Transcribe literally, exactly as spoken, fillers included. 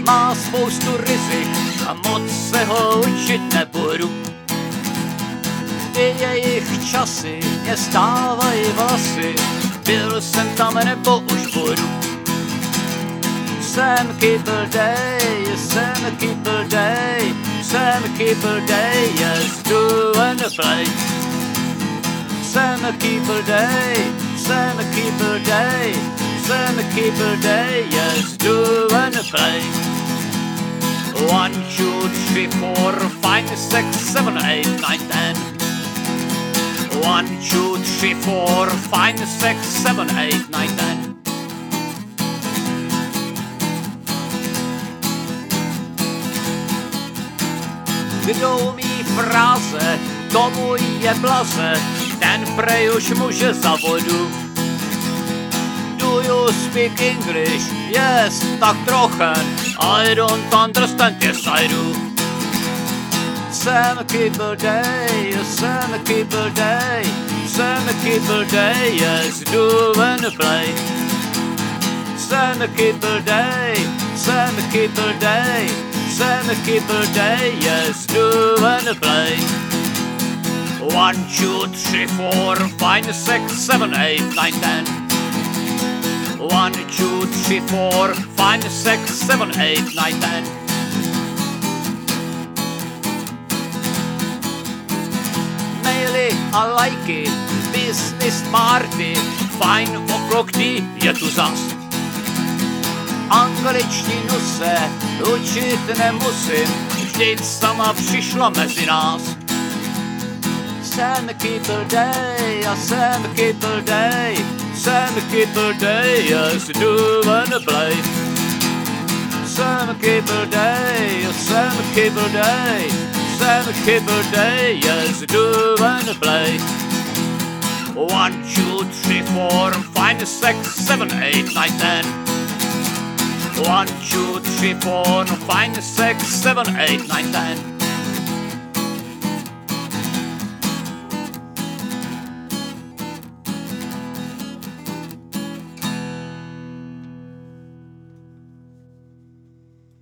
má spoustu rizik a moc se ho učit nebudu. Ty jejich časy mě stávají vlasy, byl jsem tam nebo už budu. Jsem Keeper Day, jsem Keeper Day, jsem Keeper Day, yes, do and play. Jsem Keeper Day, jsem Keeper Day, jsem Keeper Day, yes, do and play. One, two, three, four, five, six, seven, eight, nine, ten. One, two, three, four, five, six, seven, eight, nine, ten. Kdo umí fráze, tomu je blaze, ten prej už může za vodu. Do you speak English? Yes, tak trochen. I don't understand, yes I do. Jsem Keeper Day, jsem Keeper Day, jsem Keeper Day, yes, do and play. Jsem Keeper Day, jsem Keeper Day, jsem Keeper Day, yes, do and play. One, two, three, four, five, six, seven, eight, nine, ten. One, two, three, four, five, six, seven, eight, nine, ten. Maily a lajky, business party, fajn okrokty je tu zas. Angličtinu se učit nemusím, vždyť sama přišla mezi nás. Jsem Keeper Day, a jsem Keeper Day, jsem Keeper Day, yes, do and play. Jsem Keeper Day, jsem Keeper Day, jsem Keeper Day, yes, do and play. One, two, three, four, five, six, seven, eight, nine, ten. One, two, three, four, five, six, seven, eight, nine, ten.